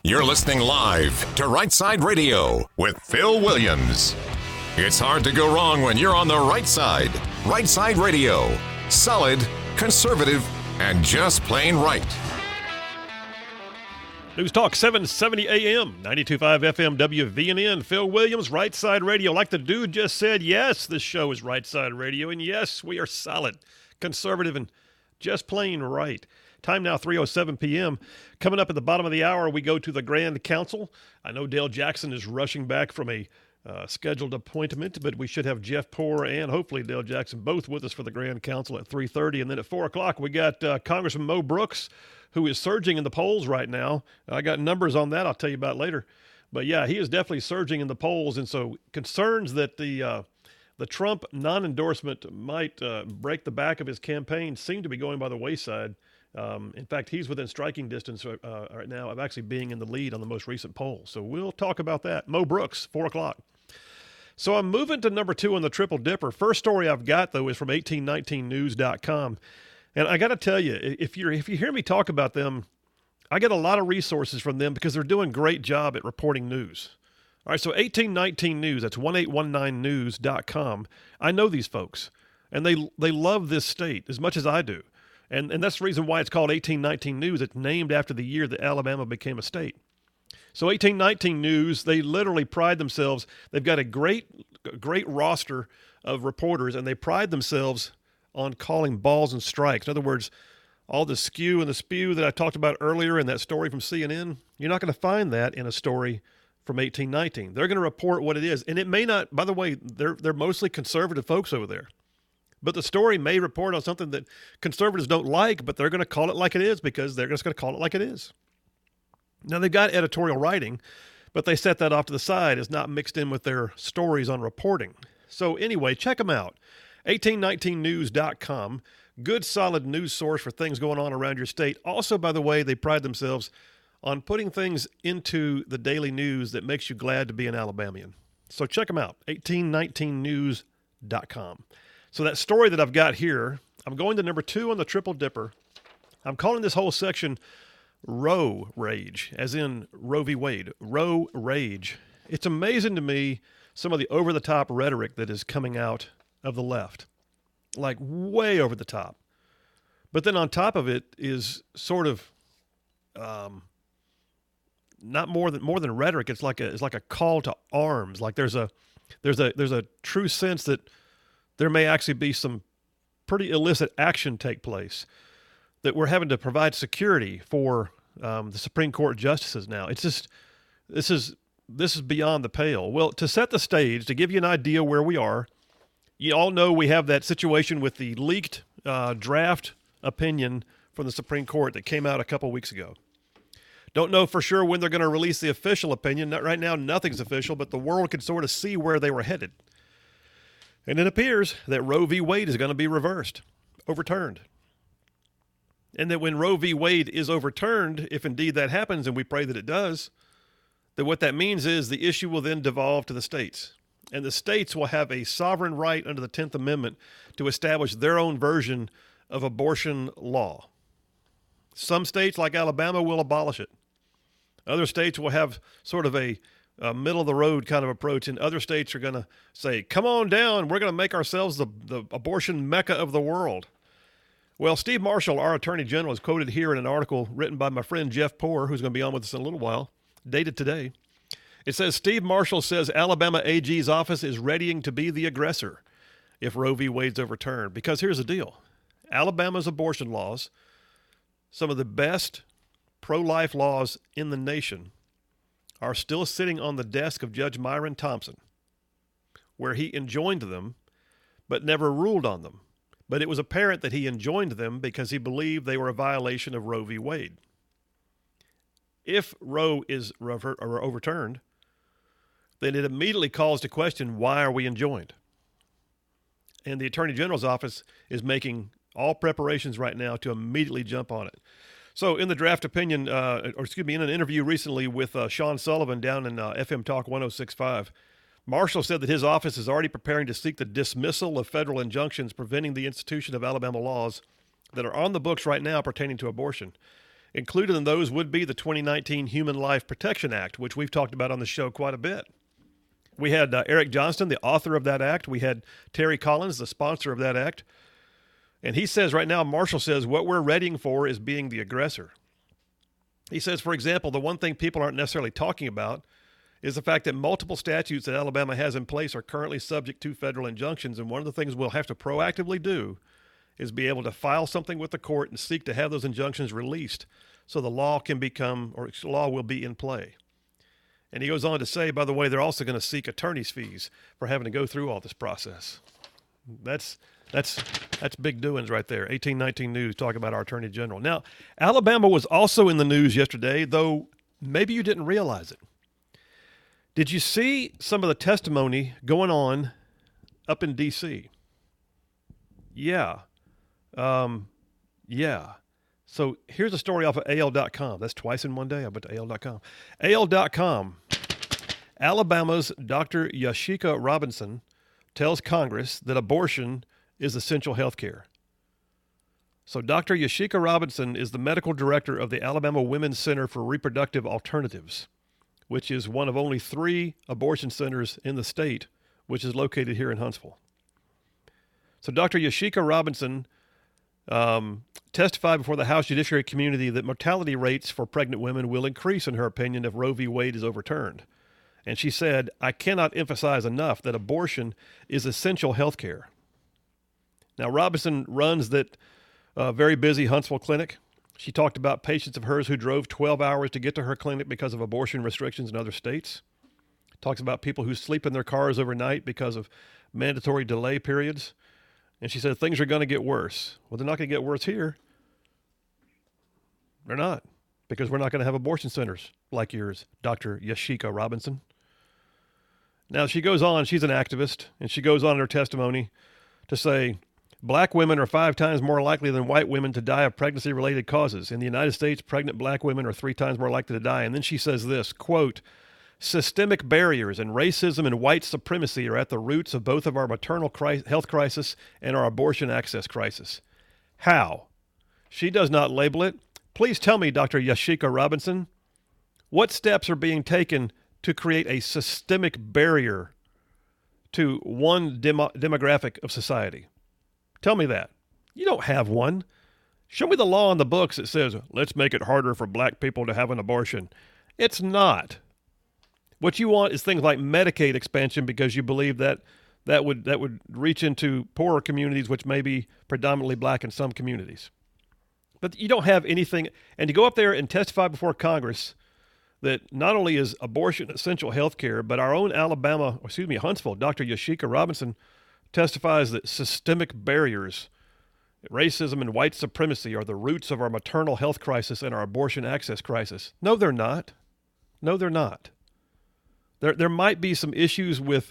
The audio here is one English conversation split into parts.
You're listening live to Right Side Radio with Phil Williams. It's hard to go wrong when you're on the right side. Right Side Radio. Solid, conservative, and just plain right. News Talk 770 AM, 92.5 FM, WVNN. Phil Williams, Right Side Radio. Like the dude just said, yes, this show is Right Side Radio. And yes, we are solid, conservative, and just plain right. Time now, 3:07 p.m. Coming up at the bottom of the hour, we go to the Grand Council. I know Dale Jackson is rushing back from a scheduled appointment, but we should have Jeff Poore and hopefully Dale Jackson both with us for the Grand Council at 3:30. And then at 4 o'clock, we got Congressman Mo Brooks, who is surging in the polls right now. I got numbers on that I'll tell you about later. But, yeah, he is definitely surging in the polls. And so concerns that the Trump non-endorsement might break the back of his campaign seem to be going by the wayside. In fact, he's within striking distance right now of actually being in the lead on the most recent poll. So we'll talk about that. Mo Brooks, 4 o'clock. So I'm moving to number 2 on the Triple Dipper. First story I've got, though, is from 1819news.com. And I got to tell you, if you hear me talk about them, I get a lot of resources from them because they're doing a great job at reporting news. All right, so 1819 News, that's 1819news.com. I know these folks, and they love this state as much as I do. And that's the reason why it's called 1819 News. It's named after the year that Alabama became a state. So 1819 News, they literally pride themselves. They've got a great roster of reporters, and they pride themselves on calling balls and strikes. In other words, all the skew and the spew that I talked about earlier in that story from CNN, you're not going to find that in a story from 1819. They're going to report what it is. And it may not, by the way, they're mostly conservative folks over there. But the story may report on something that conservatives don't like, but they're going to call it like it is because they're just going to call it like it is. Now, they've got editorial writing, but they set that off to the side. It's not mixed in with their stories on reporting. So anyway, check them out. 1819news.com. Good, solid news source for things going on around your state. Also, by the way, they pride themselves on putting things into the daily news that makes you glad to be an Alabamian. So check them out, 1819news.com. So that story that I've got here, I'm going to number 2 on the Triple Dipper. I'm calling this whole section Roe Rage, as in Roe v. Wade. Roe Rage. It's amazing to me some of the over-the-top rhetoric that is coming out of the left, like way over the top. But then on top of it is sort of not more than rhetoric. It's like a call to arms. Like there's a true sense that there may actually be some pretty illicit action take place, that we're having to provide security for the Supreme Court justices now. It's just, this is beyond the pale. Well, to set the stage, to give you an idea where we are, you all know we have that situation with the leaked draft opinion from the Supreme Court that came out a couple weeks ago. Don't know for sure when they're going to release the official opinion. Right now, nothing's official, but the world can sort of see where they were headed. And it appears that Roe v. Wade is going to be overturned. And that when Roe v. Wade is overturned, if indeed that happens, and we pray that it does, that what that means is the issue will then devolve to the states. And the states will have a sovereign right under the 10th Amendment to establish their own version of abortion law. Some states, like Alabama, will abolish it. Other states will have sort of a middle-of-the-road kind of approach, and other states are going to say, come on down, we're going to make ourselves the abortion mecca of the world. Well, Steve Marshall, our Attorney General, is quoted here in an article written by my friend Jeff Poore, who's going to be on with us in a little while, dated today. It says, Steve Marshall says Alabama AG's office is readying to be the aggressor if Roe v. Wade's overturned. Because here's the deal. Alabama's abortion laws, some of the best pro-life laws in the nation, are still sitting on the desk of Judge Myron Thompson, where he enjoined them, but never ruled on them. But it was apparent that he enjoined them because he believed they were a violation of Roe v. Wade. If Roe is overturned, then it immediately calls to question, why are we enjoined? And the Attorney General's office is making all preparations right now to immediately jump on it. So in the draft opinion, in an interview recently with Sean Sullivan down in FM Talk 106.5, Marshall said that his office is already preparing to seek the dismissal of federal injunctions preventing the institution of Alabama laws that are on the books right now pertaining to abortion. Included in those would be the 2019 Human Life Protection Act, which we've talked about on the show quite a bit. We had Eric Johnston, the author of that act. We had Terry Collins, the sponsor of that act. And he says right now, Marshall says, what we're readying for is being the aggressor. He says, for example, the one thing people aren't necessarily talking about is the fact that multiple statutes that Alabama has in place are currently subject to federal injunctions. And one of the things we'll have to proactively do is be able to file something with the court and seek to have those injunctions released so the law can become, or law will be in play. And he goes on to say, by the way, they're also going to seek attorney's fees for having to go through all this process. That's big doings right there. 1819 News talking about our Attorney General. Now, Alabama was also in the news yesterday, though maybe you didn't realize it. Did you see some of the testimony going on up in D.C.? Yeah. Yeah. So here's a story off of AL.com. That's twice in one day. I went to AL.com. AL.com. Alabama's Dr. Yashika Robinson tells Congress that abortion is essential health care. So Dr. Yashika Robinson is the medical director of the Alabama Women's Center for Reproductive Alternatives, which is one of only 3 abortion centers in the state, which is located here in Huntsville. So Dr. Yashika Robinson testified before the House Judiciary Committee that mortality rates for pregnant women will increase, in her opinion, if Roe v. Wade is overturned. And she said, I cannot emphasize enough that abortion is essential health care. Now, Robinson runs that very busy Huntsville clinic. She talked about patients of hers who drove 12 hours to get to her clinic because of abortion restrictions in other states. Talks about people who sleep in their cars overnight because of mandatory delay periods. And she said things are going to get worse. Well, they're not going to get worse here. They're not, because we're not going to have abortion centers like yours, Dr. Yashika Robinson. Now, she goes on, she's an activist, and she goes on in her testimony to say, black women are 5 times more likely than white women to die of pregnancy-related causes. In the United States, pregnant black women are 3 times more likely to die. And then she says this, quote, systemic barriers and racism and white supremacy are at the roots of both of our maternal health crisis and our abortion access crisis. How? She does not label it. Please tell me, Dr. Yashika Robinson, what steps are being taken to create a systemic barrier to one demographic of society? Tell me that. You don't have one. Show me the law in the books that says, let's make it harder for black people to have an abortion. It's not. What you want is things like Medicaid expansion because you believe that would reach into poorer communities, which may be predominantly black in some communities. But you don't have anything. And to go up there and testify before Congress that not only is abortion essential health care, but our own Huntsville, Dr. Yashika Robinson testifies that systemic barriers, racism and white supremacy are the roots of our maternal health crisis and our abortion access crisis. No, they're not. No, they're not. There might be some issues with,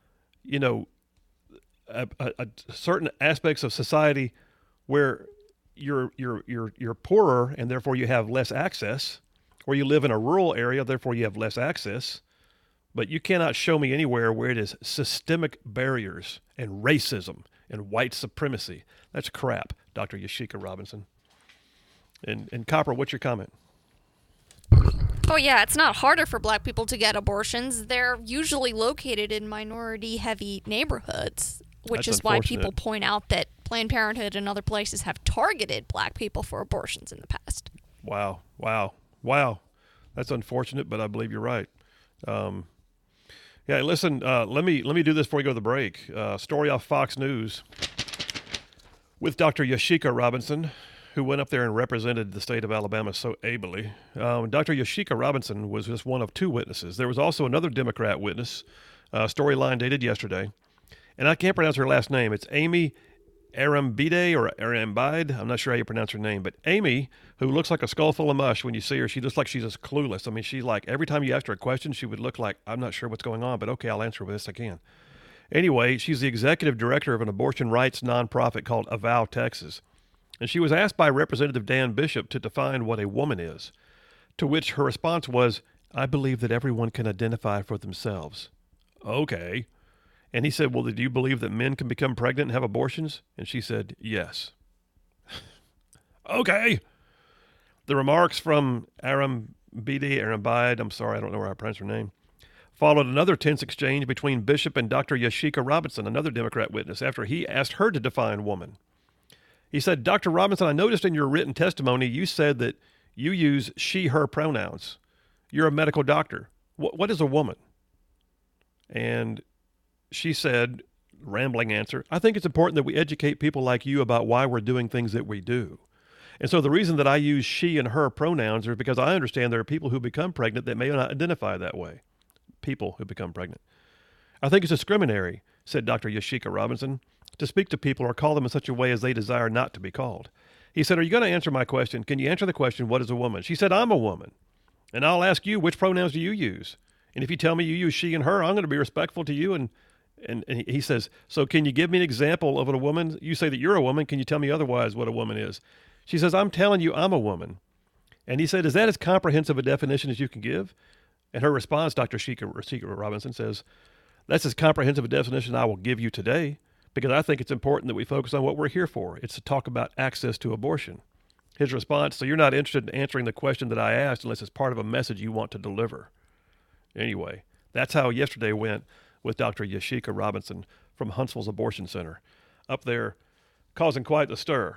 certain aspects of society where you're poorer and therefore you have less access, or you live in a rural area, therefore you have less access. But you cannot show me anywhere where it is systemic barriers and racism and white supremacy. That's crap, Dr. Yashika Robinson. And Copper, what's your comment? Oh, yeah, it's not harder for black people to get abortions. They're usually located in minority-heavy neighborhoods, which is why people point out that Planned Parenthood and other places have targeted black people for abortions in the past. Wow. That's unfortunate, but I believe you're right. Yeah, listen, let me do this before we go to the break. Story off Fox News with Dr. Yashika Robinson, who went up there and represented the state of Alabama so ably. Dr. Yashika Robinson was just one of 2 witnesses. There was also another Democrat witness, storyline dated yesterday, and I can't pronounce her last name. It's Amy Arambide or Arambide. I'm not sure how you pronounce her name, but Amy, who looks like a skull full of mush when you see her, she looks like she's just clueless. I mean, she's like, every time you asked her a question, she would look like, I'm not sure what's going on, but okay, I'll answer with this I can. Anyway, she's the executive director of an abortion rights nonprofit called Avow Texas. And she was asked by Representative Dan Bishop to define what a woman is, to which her response was, I believe that everyone can identify for themselves. Okay. And he said, well, do you believe that men can become pregnant and have abortions? And she said, yes. Okay. The remarks from Arambide, I'm sorry, I don't know where I pronounce her name, followed another tense exchange between Bishop and Dr. Yashica Robinson, another Democrat witness, after he asked her to define woman. He said, Dr. Robinson, I noticed in your written testimony you said that you use she, her pronouns. You're a medical doctor. What is a woman? And she said, rambling answer, I think it's important that we educate people like you about why we're doing things that we do. And so the reason that I use she and her pronouns is because I understand there are people who become pregnant that may not identify that way. People who become pregnant. I think it's discriminatory, said Dr. Yashica Robinson, to speak to people or call them in such a way as they desire not to be called. He said, are you going to answer my question? Can you answer the question, what is a woman? She said, I'm a woman. And I'll ask you, which pronouns do you use? And if you tell me you use she and her, I'm going to be respectful to you. And he says, so can you give me an example of what a woman, you say that you're a woman, can you tell me otherwise what a woman is? She says, I'm telling you I'm a woman. And he said, is that as comprehensive a definition as you can give? And her response, Dr. Yashica Robinson says, that's as comprehensive a definition I will give you today, because I think it's important that we focus on what we're here for. It's to talk about access to abortion. His response, so you're not interested in answering the question that I asked unless it's part of a message you want to deliver. Anyway, that's how yesterday went with Dr. Yashica Robinson from Huntsville's Abortion Center, up there causing quite the stir.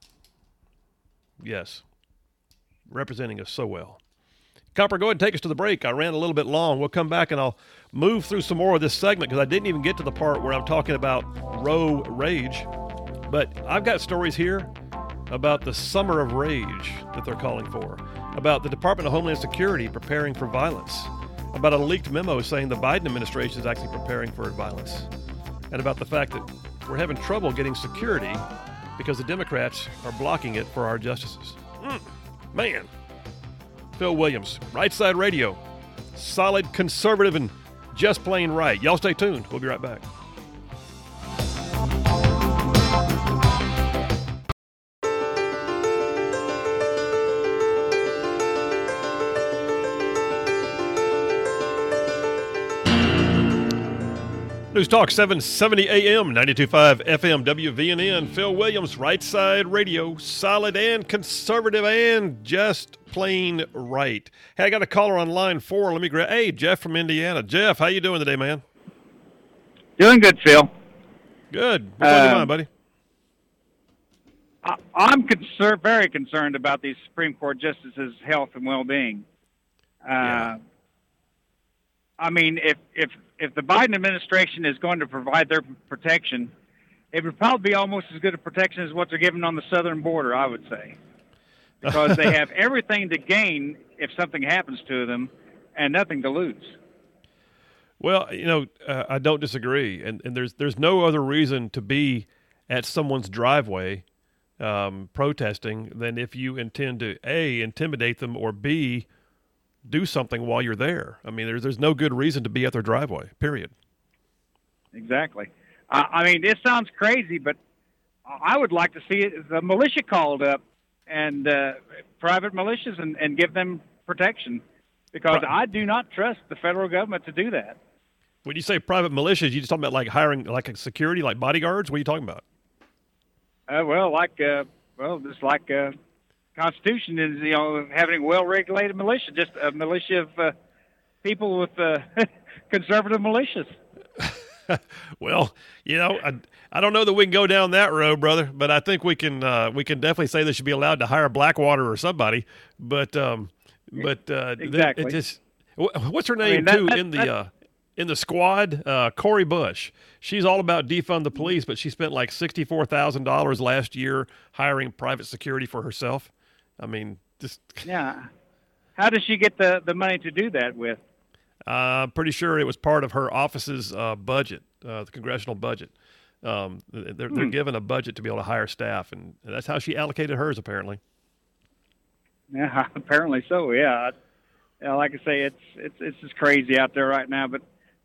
Yes, representing us so well. Copper, go ahead and take us to the break. I ran a little bit long. We'll come back and I'll move through some more of this segment because I didn't even get to the part where I'm talking about Roe rage. But I've got stories here about the summer of rage that they're calling for, about the Department of Homeland Security preparing for violence, about a leaked memo saying the Biden administration is actually preparing for violence, and about the fact that we're having trouble getting security because the Democrats are blocking it for our justices. Man. Phil Williams, Right Side Radio. Solid, conservative, and just plain right. Y'all stay tuned. We'll be right back. News Talk 770 AM, 92.5 FM, WVNN. Phil Williams, Right Side Radio. Solid and conservative and just plain right. Hey, I got a caller on line 4. Let me grab. Hey, Jeff from Indiana. Jeff, how you doing today, man? Doing good, Phil. Good. What's on your mind, buddy? I'm very concerned about these Supreme Court justices' health and well-being. I mean, if the Biden administration is going to provide their protection, it would probably be almost as good a protection as what they're giving on the southern border, I would say. Because they have everything to gain if something happens to them and nothing to lose. Well, I don't disagree. And there's no other reason to be at someone's driveway protesting than if you intend to, A, intimidate them, or B, do something while you're there. I mean, there's no good reason to be at their driveway, period. Exactly. I mean, this sounds crazy, but I would like to see the militia called up and private militias and give them protection, because I do not trust the federal government to do that. When you say private militias, you just talking about like hiring like a security, like bodyguards? What are you talking about? Just like Constitution is, having a well-regulated militia, just a militia of people with conservative militias. Well, I don't know that we can go down that road, brother, but I think we can definitely say they should be allowed to hire Blackwater or somebody. But exactly. What's her name in the squad? Cori Bush. She's all about defund the police, but she spent like $64,000 last year hiring private security for herself. I mean, just yeah. How does she get the money to do that with? Pretty sure it was part of her office's budget, the congressional budget. They're given a budget to be able to hire staff, and that's how she allocated hers, apparently. Yeah, apparently so. Yeah, like I say, it's just crazy out there right now. But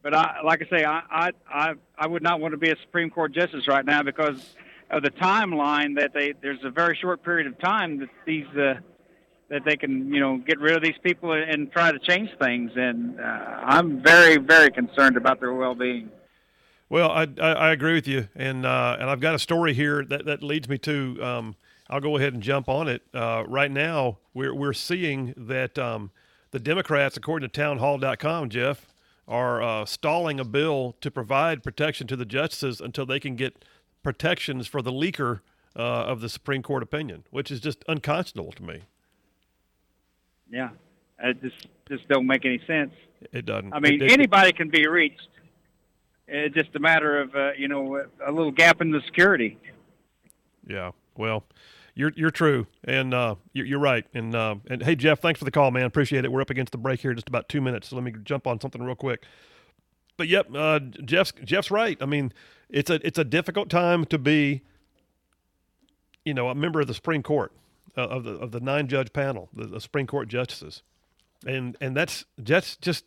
I would not want to be a Supreme Court justice right now because of the timeline that there's a very short period of time that that they can get rid of these people and try to change things, and I'm very, very concerned about their well-being. Well, I agree with you, and I've got a story here that leads me to I'll go ahead and jump on it. Right now, we're seeing that the Democrats, according to townhall.com, Jeff, are stalling a bill to provide protection to the justices until they can get protections for the leaker of the Supreme Court opinion, which is just unconscionable to me. Yeah, it just don't make any sense. It doesn't. I mean, anybody can be reached. It's just a matter of a little gap in the security. Yeah. Well, you're true, and you're right. And hey, Jeff, thanks for the call, man. Appreciate it. We're up against the break here in just about 2 minutes, so let me jump on something real quick. But yep, Jeff's right. I mean, it's a difficult time to be, a member of the Supreme Court, of the 9-judge panel, the Supreme Court justices, and that's just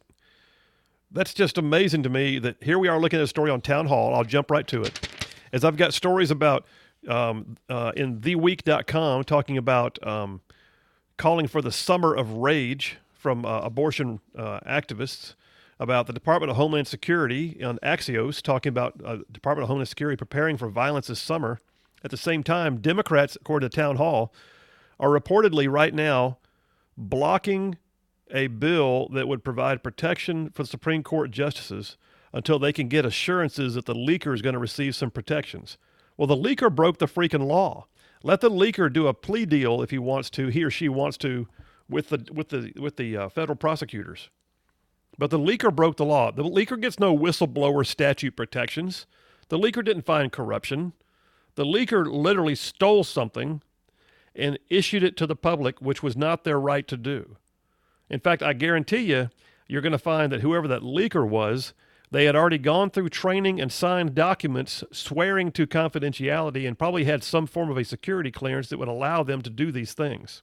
amazing to me that here we are looking at a story on Town Hall. I'll jump right to it, as I've got stories about in theweek.com talking about calling for the summer of rage from abortion activists, about the Department of Homeland Security on Axios talking about Department of Homeland Security preparing for violence this summer. At the same time, Democrats, according to Town Hall, are reportedly right now blocking a bill that would provide protection for the Supreme Court justices until they can get assurances that the leaker is going to receive some protections. Well, the leaker broke the freaking law. Let the leaker do a plea deal if he or she wants to, with the federal prosecutors. But the leaker broke the law. The leaker gets no whistleblower statute protections. The leaker didn't find corruption. The leaker literally stole something and issued it to the public, which was not their right to do. In fact, I guarantee you're going to find that whoever that leaker was, they had already gone through training and signed documents swearing to confidentiality and probably had some form of a security clearance that would allow them to do these things.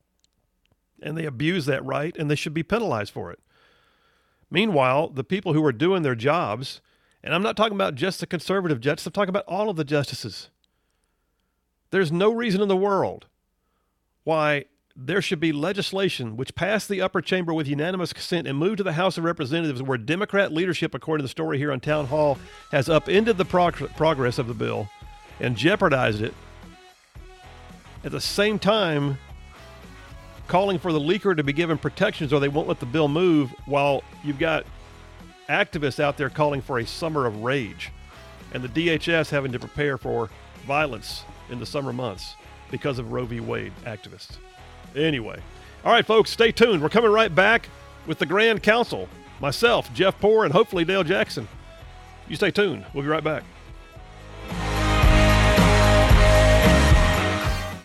And they abused that right, and they should be penalized for it. Meanwhile, the people who are doing their jobs, and I'm not talking about just the conservative justices, I'm talking about all of the justices. There's no reason in the world why there should be legislation which passed the upper chamber with unanimous consent and moved to the House of Representatives, where Democrat leadership, according to the story here on Town Hall, has upended the progress of the bill and jeopardized it. At the same time, calling for the leaker to be given protections or they won't let the bill move, while you've got activists out there calling for a summer of rage and the DHS having to prepare for violence in the summer months because of Roe v. Wade activists. Anyway, all right, folks, stay tuned. We're coming right back with the Grand Council. Myself, Jeff Poore, and hopefully Dale Jackson. You stay tuned. We'll be right back.